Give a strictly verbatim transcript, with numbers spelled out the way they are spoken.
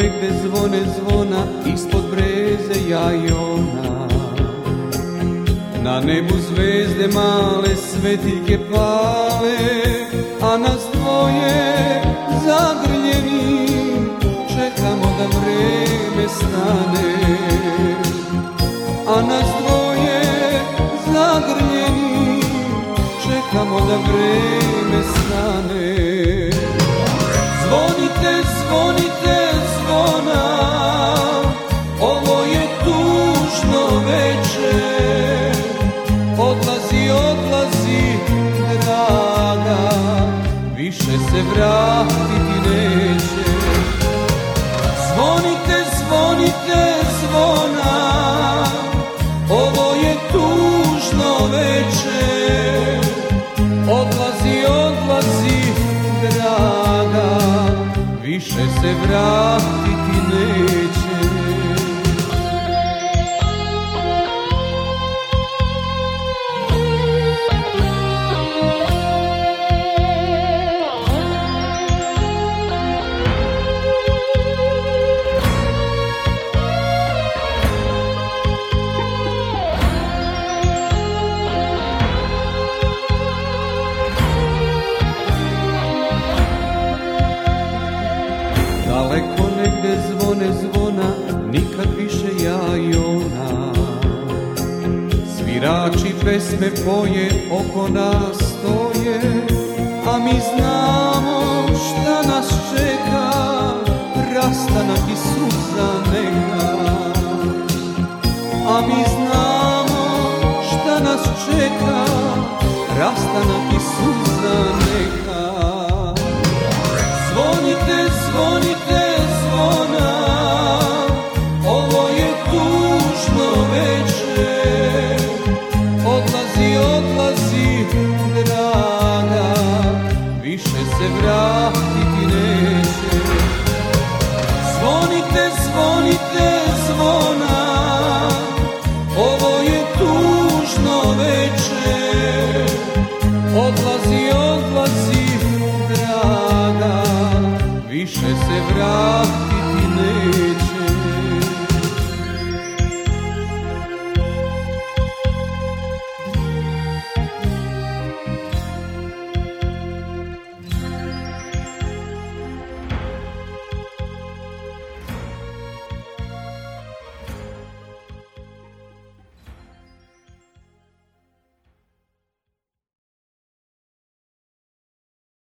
negde zvone zvona, ispod breze ja i ona. Na nebu zvezde male svetiljke pale, a nas dvoje zagrljeni čekamo da vreme stane. A nas dvoje zagrljeni čekamo da vreme stane. Zvonite, zvonite zvona, ovo je tužno veče. Odlazi, odlazi, draga, više se vratiti neće. Zvonite, zvonite zvona, ovo je tužno veče. Odlazi, odlazi, draga, više se vratiti neće. Daleko negde zvone zvona, nikad više ja i ona. Svirači pesme poje, oko nas stoje, a mi znamo šta nas čeka, rastanak i suza neka. A mi znamo šta nas čeka, rastanak i suza neka. Zvonite, zvonite zvona, ovo je tužno veče. Odlazi, odlazi, draga, više se vratiti neće. Zvonite, zvonite zvona,